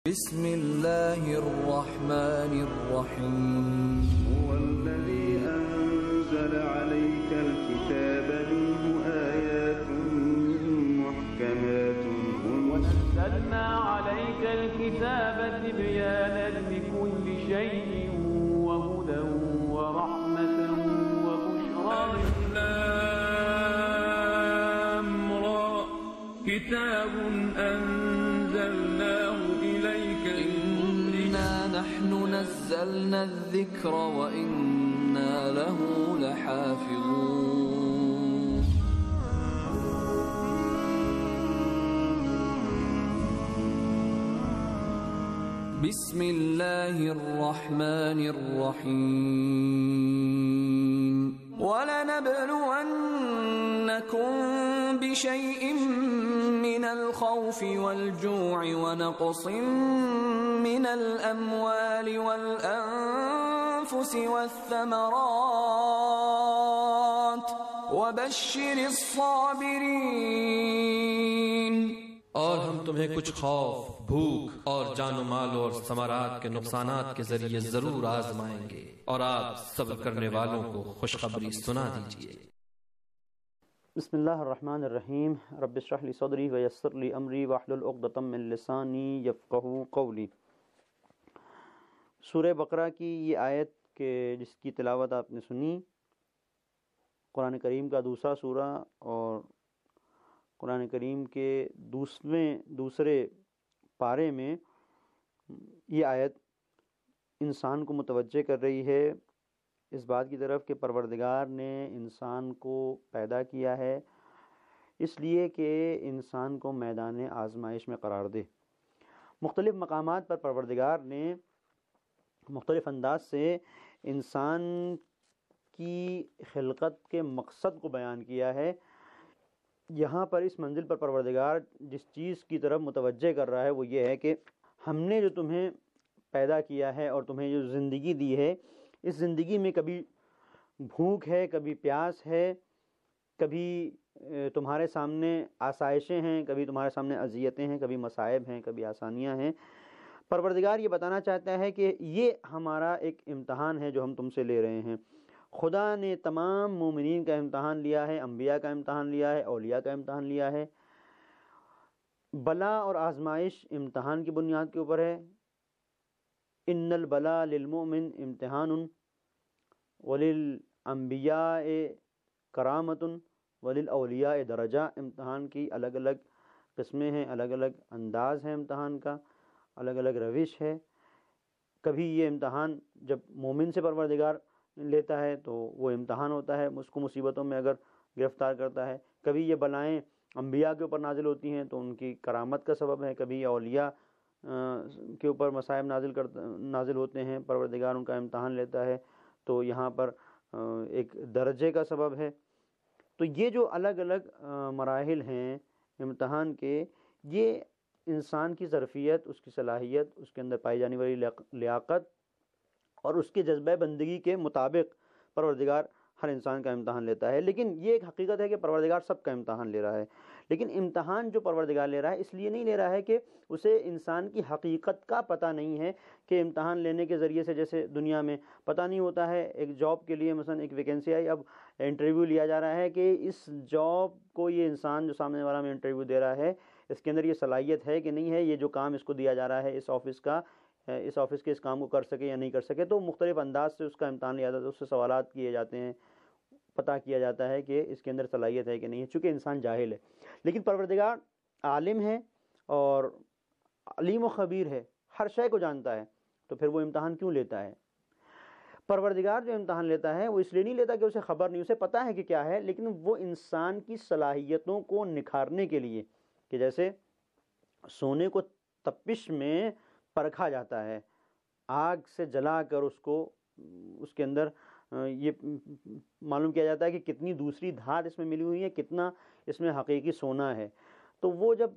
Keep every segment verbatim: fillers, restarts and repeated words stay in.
بسم اللہ الرحمن الرحیم هو الذي أنزل عليك الكتاب منه آيات محكمات ونزلنا عليك الكتاب تبيانا لكل شيء وهدى ورحمة وبشرى للمرء كتاب أنزلناه إليك إنا نحن نزلنا الذكر وإنا له لحافظون بسم اللہ الرحمن الرحیم وَلَنَبْلُوَنَّكُمْ بِشَيْءٍ مِّنَ الْخَوْفِ وَالْجُوعِ وَنَقْصٍ مِّنَ الْأَمْوَالِ وَالْأَنفُسِ وَالثَّمَرَاتِ وَبَشِّرِ الصَّابِرِينَ اور ہم تمہیں کچھ خوف، بھوک اور جان و مال اور ثمرات کے نقصانات کے ذریعے ضرور آزمائیں گے، اور آپ صبر کرنے والوں کو خوشخبری سنا دیجیے۔ بسم اللہ الرحمن الرحیم۔ رب اشرح لی صدری ویسر لی امری واحلل عقدۃ من لسانی یفقہوا قولی۔ سورہ بقرہ کی یہ آیت کے جس کی تلاوت آپ نے سنی، قرآن کریم کا دوسرا سورہ اور قرآن کریم کے دوسرے دوسرے پارے میں یہ آیت انسان کو متوجہ کر رہی ہے اس بات کی طرف کہ پروردگار نے انسان کو پیدا کیا ہے اس لیے کہ انسان کو میدان آزمائش میں قرار دے۔ مختلف مقامات پر پروردگار نے مختلف انداز سے انسان کی خلقت کے مقصد کو بیان کیا ہے۔ یہاں پر اس منزل پر پروردگار جس چیز کی طرف متوجہ کر رہا ہے وہ یہ ہے کہ ہم نے جو تمہیں پیدا کیا ہے اور تمہیں جو زندگی دی ہے، اس زندگی میں کبھی بھوک ہے، کبھی پیاس ہے، کبھی تمہارے سامنے آسائشیں ہیں، کبھی تمہارے سامنے اذیتیں ہیں، کبھی مصائب ہیں، کبھی آسانیاں ہیں۔ پروردگار یہ بتانا چاہتا ہے کہ یہ ہمارا ایک امتحان ہے جو ہم تم سے لے رہے ہیں۔ خدا نے تمام مومنین کا امتحان لیا ہے، انبیاء کا امتحان لیا ہے، اولیاء کا امتحان لیا ہے۔ بلا اور آزمائش امتحان کی بنیاد کے اوپر ہے۔ ان البلاء للمؤمن امتحان وللانبیاء کرامۃ وللاولیاء درجہ۔ امتحان کی الگ الگ قسمیں ہیں، الگ الگ انداز ہے امتحان کا، الگ الگ روش ہے۔ کبھی یہ امتحان جب مومن سے پروردگار لیتا ہے تو وہ امتحان ہوتا ہے، اس کو مصیبتوں میں اگر گرفتار کرتا ہے۔ کبھی یہ بلائیں انبیاء کے اوپر نازل ہوتی ہیں تو ان کی کرامت کا سبب ہے، کبھی اولیاء کے اوپر مصائب نازل کرتا نازل ہوتے ہیں، پروردگار ان کا امتحان لیتا ہے تو یہاں پر ایک درجے کا سبب ہے۔ تو یہ جو الگ الگ مراحل ہیں امتحان کے، یہ انسان کی ظرفیت، اس کی صلاحیت، اس کے اندر پائی جانے والی لیاقت اور اس کے جذبہ بندگی کے مطابق پروردگار ہر انسان کا امتحان لیتا ہے۔ لیکن یہ ایک حقیقت ہے کہ پروردگار سب کا امتحان لے رہا ہے، لیکن امتحان جو پروردگار لے رہا ہے اس لیے نہیں لے رہا ہے کہ اسے انسان کی حقیقت کا پتہ نہیں ہے، کہ امتحان لینے کے ذریعے سے جیسے دنیا میں پتہ نہیں ہوتا ہے ایک جاب کے لیے مثلا ایک ویکینسی آئی، اب انٹرویو لیا جا رہا ہے کہ اس جاب کو یہ انسان جو سامنے والا میں انٹرویو دے رہا ہے اس کے اندر یہ صلاحیت ہے کہ نہیں ہے، یہ جو کام اس کو دیا جا رہا ہے اس آفس کا، اس آفس کے اس کام کو کر سکے یا نہیں کر سکے۔ تو مختلف انداز سے اس کا امتحان لیا جاتا ہے، اس سے سوالات کیے جاتے ہیں، پتہ کیا جاتا ہے کہ اس کے اندر صلاحیت ہے کہ نہیں ہے، چونکہ انسان جاہل ہے۔ لیکن پروردگار عالم ہے اور علیم و خبیر ہے، ہر شے کو جانتا ہے، تو پھر وہ امتحان کیوں لیتا ہے؟ پروردگار جو امتحان لیتا ہے وہ اس لیے نہیں لیتا کہ اسے خبر نہیں، اسے پتہ ہے کہ کیا ہے، لیکن وہ انسان کی صلاحیتوں کو نکھارنے کے لیے، کہ جیسے سونے کو تپش میں پرکھا جاتا ہے، آگ سے جلا کر اس کو اس کے اندر یہ معلوم کیا جاتا ہے کہ کتنی دوسری دھات اس میں ملی ہوئی ہے، کتنا اس میں حقیقی سونا ہے۔ تو وہ جب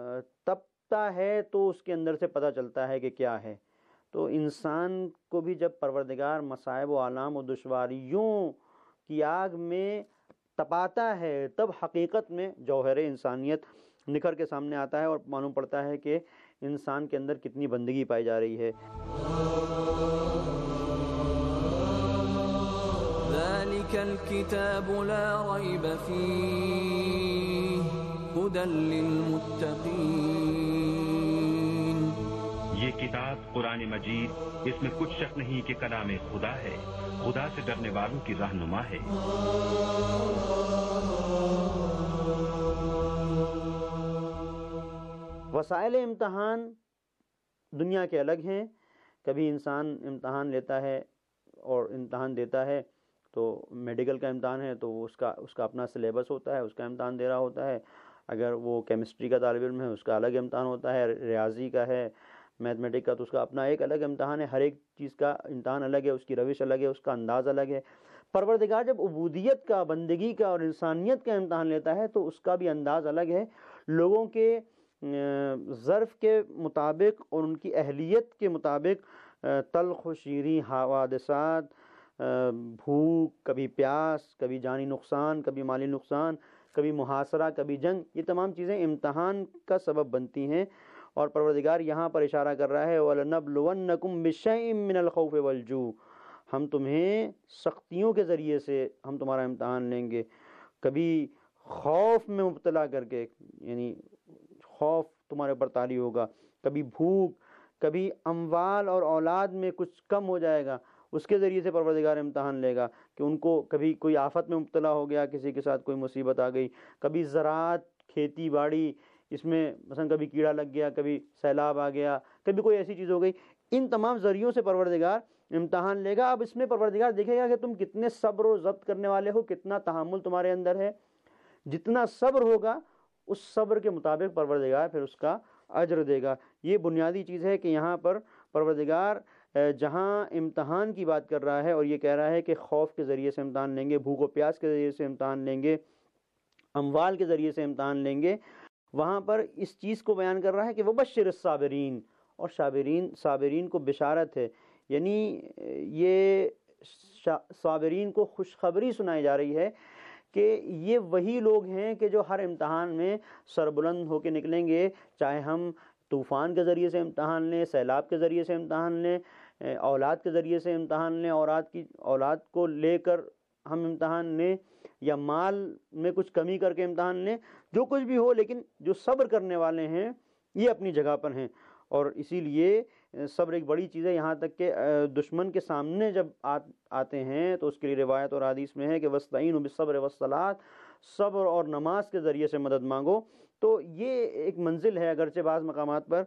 تپتا ہے تو اس کے اندر سے پتہ چلتا ہے کہ کیا ہے۔ تو انسان کو بھی جب پروردگار مصائب و آلام و دشواریوں کی آگ میں تپاتا ہے تب حقیقت میں جوہر انسانیت نکھر کے سامنے آتا ہے اور معلوم پڑتا ہے کہ انسان کے اندر کتنی بندگی پائی جا رہی ہے۔ ذلك الكتاب لا ريب فيه هدى للمتقين۔ یہ کتاب قرآن مجید، اس میں کچھ شک نہیں کہ کلام خدا ہے، خدا سے ڈرنے والوں کی رہنما ہے۔ وسائل امتحان دنیا کے الگ ہیں۔ کبھی انسان امتحان لیتا ہے اور امتحان دیتا ہے تو میڈیکل کا امتحان ہے تو اس کا اس کا اپنا سلیبس ہوتا ہے، اس کا امتحان دے رہا ہوتا ہے۔ اگر وہ کیمسٹری کا طالب علم ہے اس کا الگ امتحان ہوتا ہے، ریاضی کا ہے، میتھمیٹک کا تو اس کا اپنا ایک الگ امتحان ہے۔ ہر ایک چیز کا امتحان الگ ہے، اس کی روش الگ ہے، اس کا انداز الگ ہے۔ پروردگار جب عبودیت کا، بندگی کا اور انسانیت کا امتحان لیتا ہے تو اس کا بھی انداز الگ ہے۔ لوگوں کے ظرف کے مطابق اور ان کی اہلیت کے مطابق تلخ و شیریں حوادثات، بھوک، کبھی پیاس، کبھی جانی نقصان، کبھی مالی نقصان، کبھی محاصرہ، کبھی جنگ، یہ تمام چیزیں امتحان کا سبب بنتی ہیں۔ اور پروردگار یہاں پر اشارہ کر رہا ہے وَلَنَبْلُوَنَّكُمْ بِشَيْءٍ مِّنَ الْخَوْفِ وَالْجُوعِ، ہم تمہیں سختیوں کے ذریعے سے ہم تمہارا امتحان لیں گے، کبھی خوف میں مبتلا کر کے، یعنی خوف تمہارے اوپر طاری ہوگا، کبھی بھوک، کبھی اموال اور اولاد میں کچھ کم ہو جائے گا، اس کے ذریعے سے پروردگار امتحان لے گا کہ ان کو کبھی کوئی آفت میں مبتلا ہو گیا، کسی کے ساتھ کوئی مصیبت آ گئی، کبھی زراعت، کھیتی باڑی، اس میں مثلا کبھی کیڑا لگ گیا، کبھی سیلاب آ گیا، کبھی کوئی ایسی چیز ہو گئی۔ ان تمام ذریعوں سے پروردگار امتحان لے گا۔ اب اس میں پروردگار دیکھے گا کہ تم کتنے صبر و ضبط کرنے والے ہو، کتنا تحمل تمہارے اندر ہے۔ جتنا صبر ہوگا اس صبر کے مطابق پروردگار پھر اس کا اجر دے گا۔ یہ بنیادی چیز ہے کہ یہاں پر پروردگار جہاں امتحان کی بات کر رہا ہے اور یہ کہہ رہا ہے کہ خوف کے ذریعے سے امتحان لیں گے، بھوک و پیاس کے ذریعے سے امتحان لیں گے، اموال کے ذریعے سے امتحان لیں گے، وہاں پر اس چیز کو بیان کر رہا ہے کہ وبشر الصابرین، اور صابرین صابرین کو بشارت ہے، یعنی یہ صابرین کو خوشخبری سنائی جا رہی ہے کہ یہ وہی لوگ ہیں کہ جو ہر امتحان میں سربلند ہو کے نکلیں گے، چاہے ہم طوفان کے ذریعے سے امتحان لیں، سیلاب کے ذریعے سے امتحان لیں، اولاد کے ذریعے سے امتحان لیں، اولاد کی اولاد کو لے کر ہم امتحان لیں، یا مال میں کچھ کمی کر کے امتحان لیں، جو کچھ بھی ہو، لیکن جو صبر کرنے والے ہیں یہ اپنی جگہ پر ہیں۔ اور اسی لیے صبر ایک بڑی چیز ہے، یہاں تک کہ دشمن کے سامنے جب آتے ہیں تو اس کے لیے روایت اور حدیث میں ہے کہ وَاسْتَعِینُوا بِالصَّبْرِ وَالصَّلَاةِ، صبر اور نماز کے ذریعے سے مدد مانگو۔ تو یہ ایک منزل ہے، اگرچہ بعض مقامات پر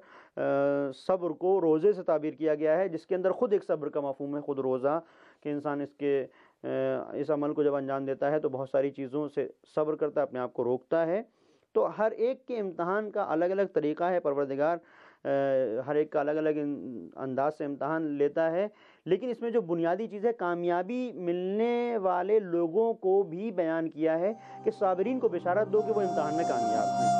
صبر کو روزے سے تعبیر کیا گیا ہے، جس کے اندر خود ایک صبر کا مفہوم ہے، خود روزہ، کہ انسان اس کے اس عمل کو جب انجام دیتا ہے تو بہت ساری چیزوں سے صبر کرتا ہے، اپنے آپ کو روکتا ہے۔ تو ہر ایک کے امتحان کا الگ الگ طریقہ ہے، پروردگار ہر ایک کا الگ الگ انداز سے امتحان لیتا ہے، لیکن اس میں جو بنیادی چیز ہے، کامیابی ملنے والے لوگوں کو بھی بیان کیا ہے کہ صابرین کو بشارت دو کہ وہ امتحان میں کامیاب ہیں۔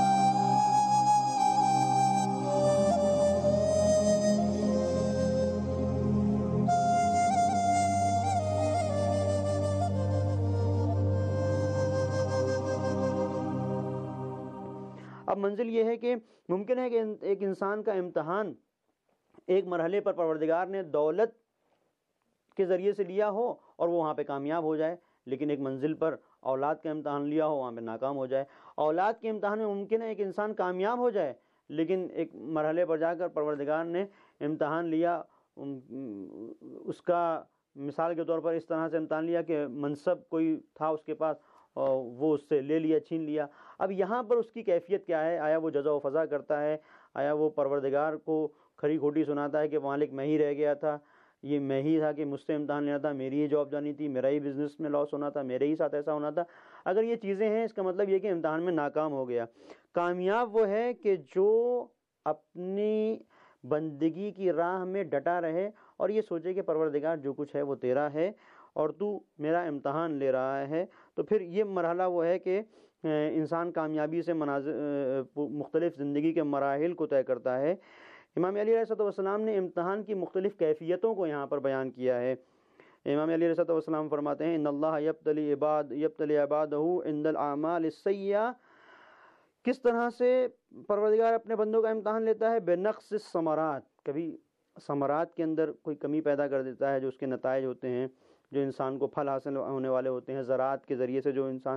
اب منزل یہ ہے کہ ممکن ہے کہ ایک انسان کا امتحان ایک مرحلے پر پروردگار نے دولت کے ذریعے سے لیا ہو اور وہ وہاں پہ کامیاب ہو جائے، لیکن ایک منزل پر اولاد کا امتحان لیا ہو، وہاں پہ ناکام ہو جائے۔ اولاد کے امتحان میں ممکن ہے ایک انسان کامیاب ہو جائے، لیکن ایک مرحلے پر جا کر پروردگار نے امتحان لیا، اس کا مثال کے طور پر اس طرح سے امتحان لیا کہ منصب کوئی تھا اس کے پاس، وہ اس سے لے لیا، چھین لیا۔ اب یہاں پر اس کی کیفیت کیا ہے؟ آیا وہ جزا و فضا کرتا ہے؟ آیا وہ پروردگار کو کھری کھوٹی سناتا ہے کہ مالک میں ہی رہ گیا تھا، یہ میں ہی تھا کہ مجھ سے امتحان لینا تھا، میری ہی جاب جانی تھی، میرا ہی بزنس میں لاس ہونا تھا، میرے ہی ساتھ ایسا ہونا تھا؟ اگر یہ چیزیں ہیں اس کا مطلب یہ کہ امتحان میں ناکام ہو گیا۔ کامیاب وہ ہے کہ جو اپنی بندگی کی راہ میں ڈٹا رہے اور یہ سوچے کہ پروردگار جو کچھ ہے وہ تیرا ہے اور تو میرا امتحان لے رہا ہے۔ تو پھر یہ مرحلہ وہ ہے کہ انسان کامیابی سے مناظر مختلف زندگی کے مراحل کو طے کرتا ہے۔ امام علی علیہ السلام نے امتحان کی مختلف کیفیتوں کو یہاں پر بیان کیا ہے۔ امام علی علیہ السلام فرماتے ہیں ان اللہ یبتلی عباد یبتلی عبادہ عند الاعمال السیئہ کس طرح سے پروردگار اپنے بندوں کا امتحان لیتا ہے؟ بے نقص ثمرات، کبھی ثمرات کے اندر کوئی کمی پیدا کر دیتا ہے، جو اس کے نتائج ہوتے ہیں، جو انسان کو پھل حاصل ہونے والے ہوتے ہیں، زراعت کے ذریعے سے جو انسان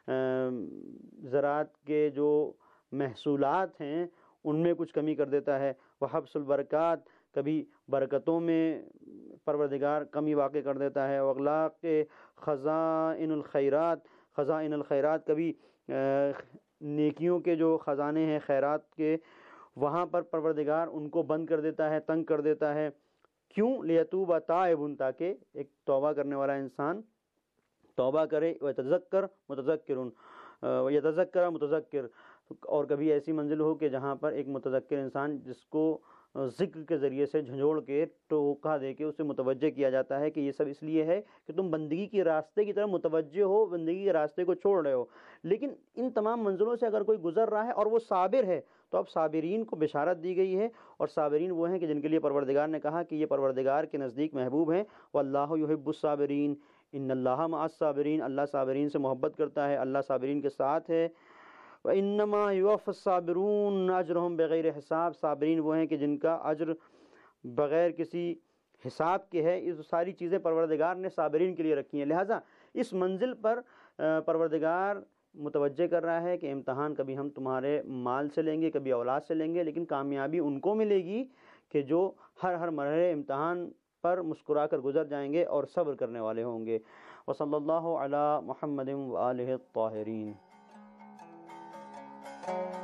زراعت کے جو محصولات ہیں ان میں کچھ کمی کر دیتا ہے۔ وحبس البرکات، کبھی برکتوں میں پروردگار کمی واقع کر دیتا ہے۔ واغلاق خزائن الخیرات، خزائن الخیرات، کبھی نیکیوں کے جو خزانے ہیں خیرات کے، وہاں پر پروردگار ان کو بند کر دیتا ہے، تنگ کر دیتا ہے۔ کیوں؟ لیتوب تائب، تاکہ ایک توبہ کرنے والا انسان توبہ کرے، ویتذکر متذکر، ویتذکر متذکر، اور کبھی ایسی منزل ہو کہ جہاں پر ایک متذکر انسان جس کو ذکر کے ذریعے سے جھنجھوڑ کے ٹوکا دے کے اسے متوجہ کیا جاتا ہے کہ یہ سب اس لیے ہے کہ تم بندگی کے راستے کی طرف متوجہ ہو، بندگی کے راستے کو چھوڑ رہے ہو۔ لیکن ان تمام منزلوں سے اگر کوئی گزر رہا ہے اور وہ صابر ہے تو اب صابرین کو بشارت دی گئی ہے، اور صابرین وہ ہیں کہ جن کے لیے پروردگار نے کہا کہ یہ پروردگار کے نزدیک محبوب ہیں۔ واللہ یحب الصابرین، ان اللہ مع الصابرین، اللہ صابرین سے محبت کرتا ہے، اللہ صابرین کے ساتھ ہے۔ وَإِنَّمَا يُوَفَّى الصَّابِرُونَ أَجْرَهُمْ بِغَيْرِ حساب، صابرین وہ ہیں کہ جن کا اجر بغیر کسی حساب کے ہے۔ یہ ساری چیزیں پروردگار نے صابرین کے لیے رکھی ہیں، لہٰذا اس منزل پر پروردگار متوجہ کر رہا ہے کہ امتحان کبھی ہم تمہارے مال سے لیں گے، کبھی اولاد سے لیں گے، لیکن کامیابی ان کو ملے گی کہ جو ہر ہر مرحلے امتحان پر مسکرا کر گزر جائیں گے اور صبر کرنے والے ہوں گے۔ وصلی اللہ علی محمد وآلہ الطاہرین۔